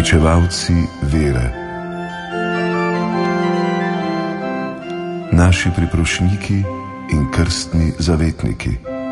Pričevalci vere. Naši priprošniki in krstni zavetniki.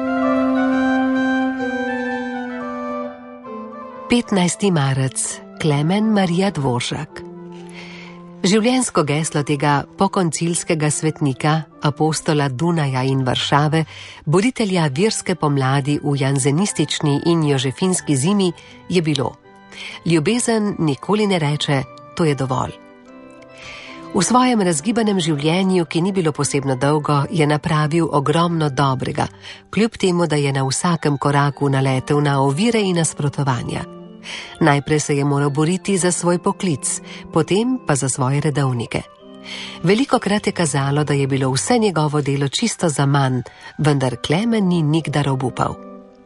15. marec. Klemen Marija Dvoržak. Življenjsko geslo tega pokoncilskega svetnika, apostola Dunaja in Varšave, voditelja verske pomladi v janzenistični in jožefinski zimi, je bilo: ljubezen nikoli ne reče, to je dovolj. V svojem razgibanem življenju, ki ni bilo posebno dolgo, je napravil ogromno dobrega, kljub temu, da je na vsakem koraku naletel na ovire in nasprotovanja. Najprej se je moral boriti za svoj poklic, potem pa za svoje redovnike. Velikokrat je kazalo, da je bilo vse njegovo delo čisto zaman, vendar Klemen ni nikdar obupal.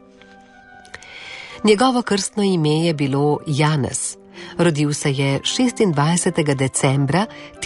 Njegovo krstno ime je bilo Janez. Rodil se je 26. decembra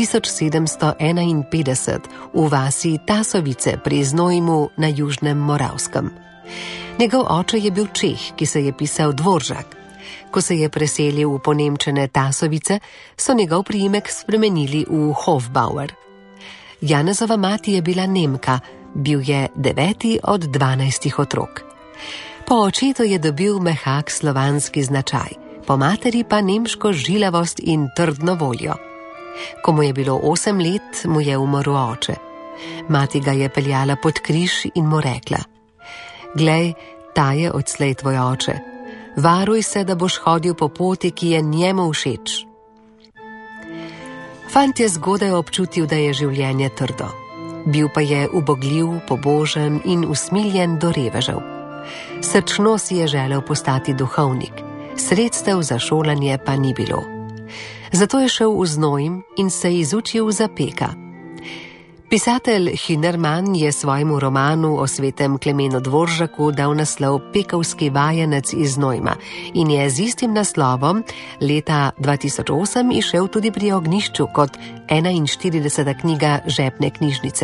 1751 v vasi Tasovice pri Znojmu na Južnem Moravskem. Njegov oče je bil Čeh, ki se je pisal Dvoržak. Ko se je preselil v ponemčene Tasovice, so njegov priimek spremenili v Hofbauer. Janezova mati je bila Nemka, bil je 9. od 12 otrok. Po očetu je dobil mehak slovanski značaj, po materi pa nemško žilavost in trdno voljo. Ko mu je bilo 8 let, mu je umrl oče. Mati ga je peljala pod križ in mu rekla: glej, ta je odslej tvoj oče. Varuj se, da boš hodil po poti, ki je njemu všeč. Fant je zgodaj občutil, da je življenje trdo. Bil pa je ubogljiv, pobožen in usmiljen do revežev. Srčno si je želel postati duhovnik, sredstev za šolanje pa ni bilo. Zato je šel v Znojm in se izučil za peka. Pisatelj Hinerman je svojemu romanu o svetem Klemenu Dvoržaku dal naslov Pekovski vajenec iz Znojma in je z istim naslovom leta 2008 izšel tudi pri Ognjišču kot 41. knjiga žepne knjižnice.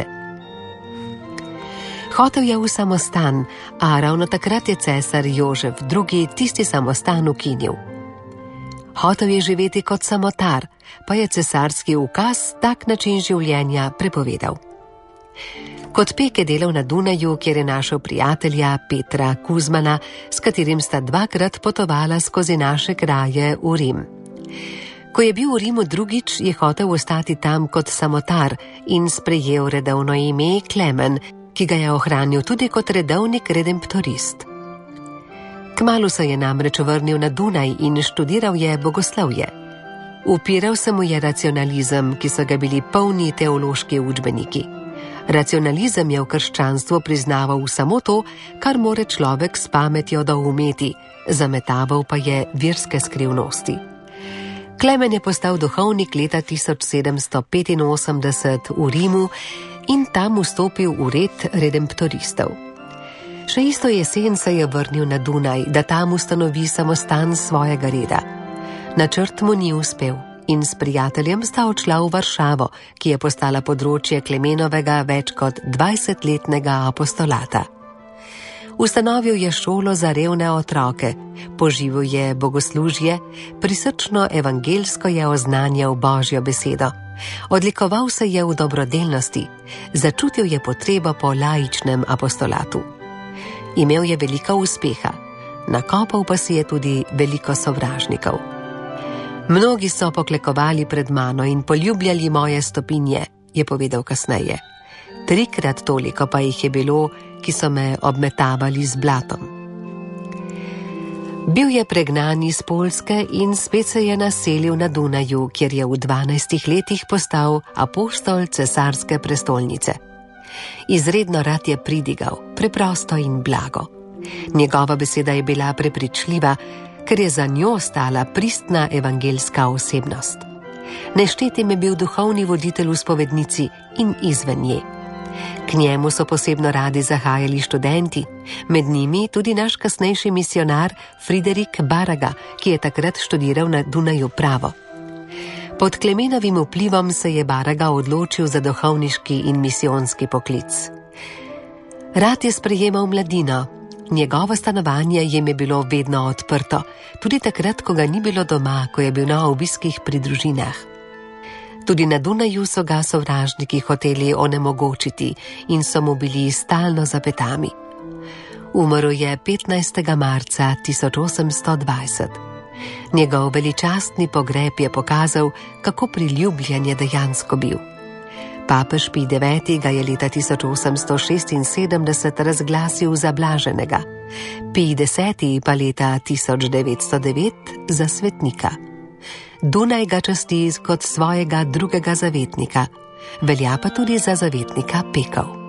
Hotel je v samostan, a ravno takrat je cesar Jožef II. Tisti samostan ukinil. Hotel je živeti kot samotar, pa je cesarski ukaz tak način življenja prepovedal. Kot pek je delal na Dunaju, kjer je našel prijatelja Petra Kuzmana, s katerim sta 2-krat potovala skozi naše kraje v Rim. Ko je bil v Rimu drugič, je hotel ostati tam kot samotar in sprejel redovno ime Klemen, ki ga je ohranil tudi kot redovnik redemptorist. Kmalu se je namreč vrnil na Dunaj in študiral je bogoslovje. Upiral se mu je racionalizem, ki so ga bili polni teološki učbeniki. Racionalizem je v krščanstvu priznaval samo to, kar more človek s pametjo doumeti, zametaval pa je verske skrivnosti. Klemen je postal duhovnik leta 1785 v Rimu in tam vstopil v red redemptoristov. Še isto jesen se je vrnil na Dunaj, da tam ustanovi samostan svojega reda. Načrt mu ni uspel in s prijateljem sta odšla v Varšavo, ki je postala področje Klemenovega več kot 20-letnega apostolata. Ustanovil je šolo za revne otroke, poživil je bogoslužje, prisrčno evangelsko je oznanjal Božjo besedo. Odlikoval se je v dobrodelnosti, začutil je potrebo po laičnem apostolatu. Imel je veliko uspeha, nakopal pa si je tudi veliko sovražnikov. Mnogi so poklekovali pred mano in poljubljali moje stopinje, je povedal kasneje. 3-krat toliko pa jih je bilo, ki so me obmetavali z blatom. Bil je pregnan iz Poljske in spet se je naselil na Dunaju, kjer je v 12 letih postal apostol cesarske prestolnice. Izredno rad je pridigal, preprosto in blago. Njegova beseda je bila prepričljiva, ker je za njo stala pristna evangelska osebnost. Neštetim je bil duhovni voditelj v spovednici in izven nje. K njemu so posebno radi zahajali študenti, med njimi tudi naš kasnejši misionar Friderik Baraga, ki je takrat študiral na Dunaju pravo. Pod Klemenovim vplivom se je Baraga odločil za duhovniški in misijonski poklic. Rad je sprejemal mladino, Njegovo stanovanje jim je bilo vedno odprto, tudi takrat, ko ga ni bilo doma, ko je bil na obiskih pri družinah. Tudi na Dunaju so ga sovražniki hoteli onemogočiti in so mu bili stalno za petami. Umrl je 15. marca 1820. Njegov veličastni pogreb je pokazal, kako priljubljen je dejansko bil. Papež Pij IX. Ga je leta 1876 razglasil za blaženega, Pij X. pa leta 1909 za svetnika. Dunaj ga časti kot svojega drugega zavetnika, velja pa tudi za zavetnika pekov.